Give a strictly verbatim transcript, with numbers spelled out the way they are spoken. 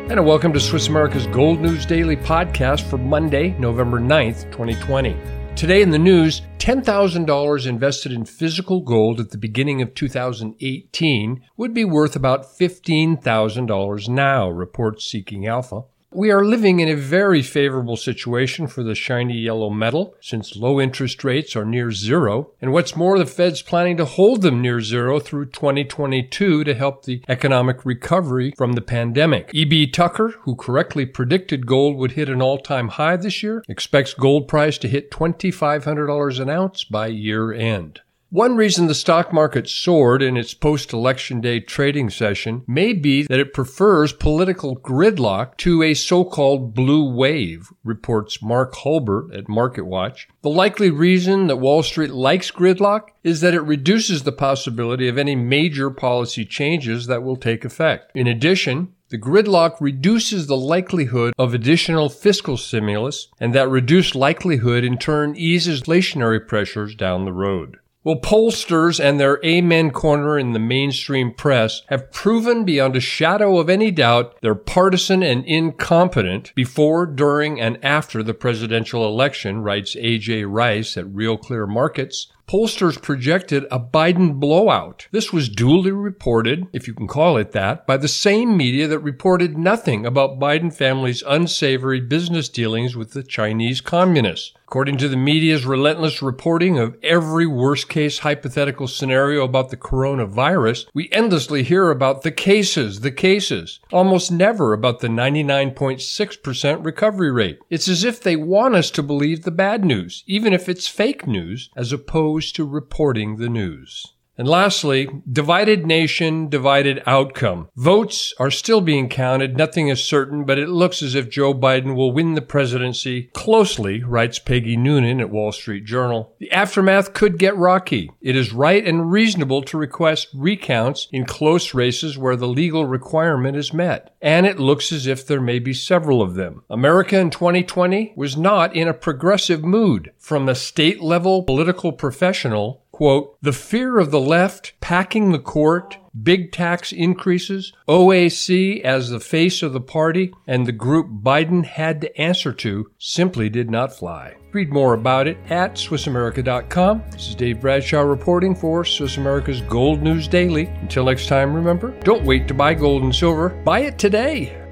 And welcome to Swiss America's Gold News Daily podcast for Monday, November ninth, twenty twenty. Today in the news, ten thousand dollars invested in physical gold at the beginning of two thousand eighteen would be worth about fifteen thousand dollars now, reports Seeking Alpha. We are living in a very favorable situation for the shiny yellow metal, since low interest rates are near zero, and what's more, the Fed's planning to hold them near zero through twenty twenty-two to help the economic recovery from the pandemic. E B. Tucker, who correctly predicted gold would hit an all-time high this year, expects gold price to hit two thousand five hundred dollars an ounce by year end. One reason the stock market soared in its post-election day trading session may be that it prefers political gridlock to a so-called blue wave, reports Mark Hulbert at MarketWatch. The likely reason that Wall Street likes gridlock is that it reduces the possibility of any major policy changes that will take effect. In addition, the gridlock reduces the likelihood of additional fiscal stimulus, and that reduced likelihood in turn eases inflationary pressures down the road. Well, pollsters and their amen corner in the mainstream press have proven beyond a shadow of any doubt they're partisan and incompetent before, during, and after the presidential election, writes A J Rice at Real Clear Markets. Pollsters projected a Biden blowout. This was duly reported, if you can call it that, by the same media that reported nothing about Biden family's unsavory business dealings with the Chinese communists. According to the media's relentless reporting of every worst-case hypothetical scenario about the coronavirus, we endlessly hear about the cases, the cases, almost never about the ninety-nine point six percent recovery rate. It's as if they want us to believe the bad news, even if it's fake news, as opposed to reporting the news. And lastly, divided nation, divided outcome. Votes are still being counted. Nothing is certain, but it looks as if Joe Biden will win the presidency closely, writes Peggy Noonan at Wall Street Journal. The aftermath could get rocky. It is right and reasonable to request recounts in close races where the legal requirement is met. And it looks as if there may be several of them. America in twenty twenty was not in a progressive mood. From a state-level political professional, quote, the fear of the left packing the court, big tax increases, O A C as the face of the party, and the group Biden had to answer to simply did not fly. Read more about it at Swiss America dot com. This is Dave Bradshaw reporting for Swiss America's Gold News Daily. Until next time, remember, don't wait to buy gold and silver. Buy it today.